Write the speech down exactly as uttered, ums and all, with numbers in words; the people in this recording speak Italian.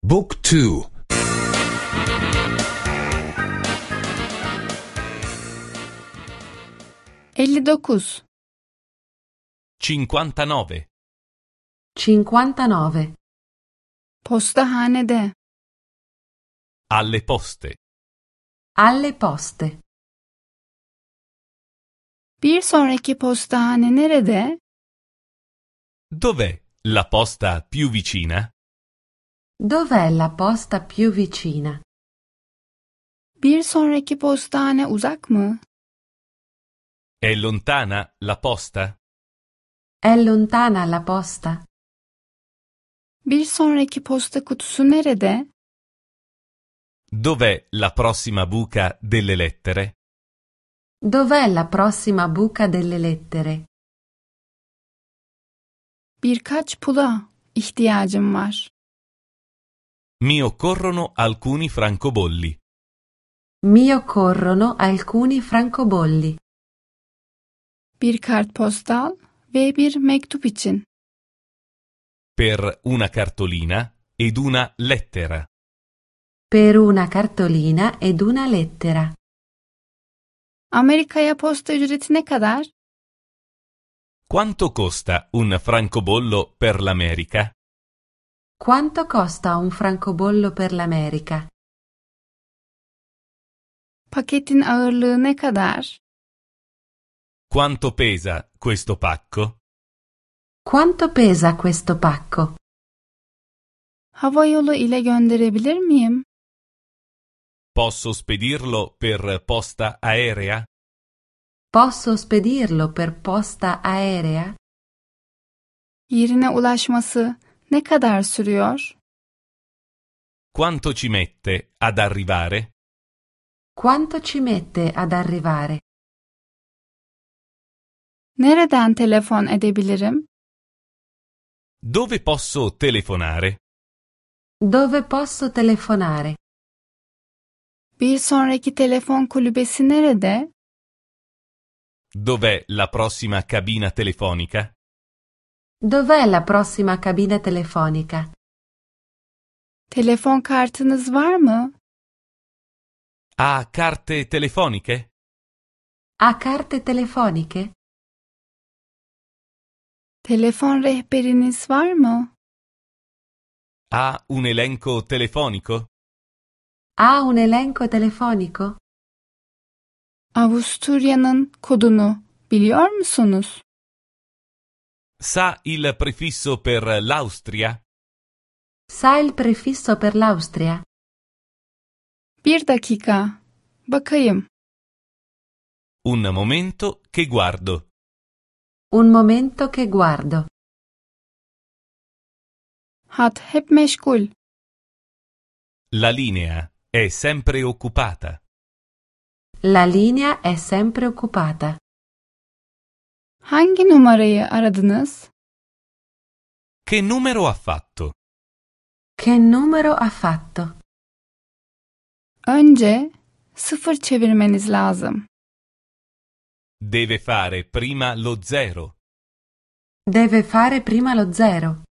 Book two. elli dokuz. cinquantanove. cinquantanove. Postahanede. Alle poste. Alle poste. Bir sonraki postahane nerede? Dov'è la posta più vicina? Dov'è la posta più vicina? Bir sonraki postahane uzak mı? È lontana la posta? È lontana la posta? Bir sonraki posta kutusu nerede? Dov'è la prossima buca delle lettere? Dov'è la prossima buca delle lettere? Birkaç pula ihtiyacım var. Mi occorrono alcuni francobolli. Mi occorrono alcuni francobolli. Bir kartpostal ve bir mektup için. Per una cartolina ed una lettera. Per una cartolina ed una lettera. Amerika'ya posta ücreti ne kadar? Quanto costa un francobollo per l'America? Quanto costa un francobollo per l'America? Paketin ağırlığı ne kadar? Quanto pesa questo pacco? Quanto pesa questo pacco? Havayolu ile gönderebilir miyim? Posso spedirlo per posta aerea? Posso spedirlo per posta aerea? Yerine ulaşması ne kadar sürüyor? Quanto ci mette ad arrivare? Quanto ci mette ad arrivare? Nereden telefon edebilirim? Dove posso telefonare? Dove posso telefonare? Bir sonraki telefon kulübesi nerede? Dov'è la prossima cabina telefonica? Dov'è la prossima cabina telefonica? Telefon kartınız var mı? Ha carte telefoniche? Ha carte telefoniche? Telefon rehberiniz var mı? Ha un elenco telefonico? Ha un elenco telefonico? Avusturya'nın kodunu biliyor musunuz? Sa il prefisso per l'Austria? Sa il prefisso per l'Austria? Bir dakika. Bakayım. Un momento che guardo. Un momento che guardo. Hat hep meşgul. La linea è sempre occupata. La linea è sempre occupata. Hangi numarayı aradınız? Che numero ha fatto? Che numero ha fatto? Önce sıfır çevirmeniz lazım. Deve fare prima lo zero. Deve fare prima lo zero.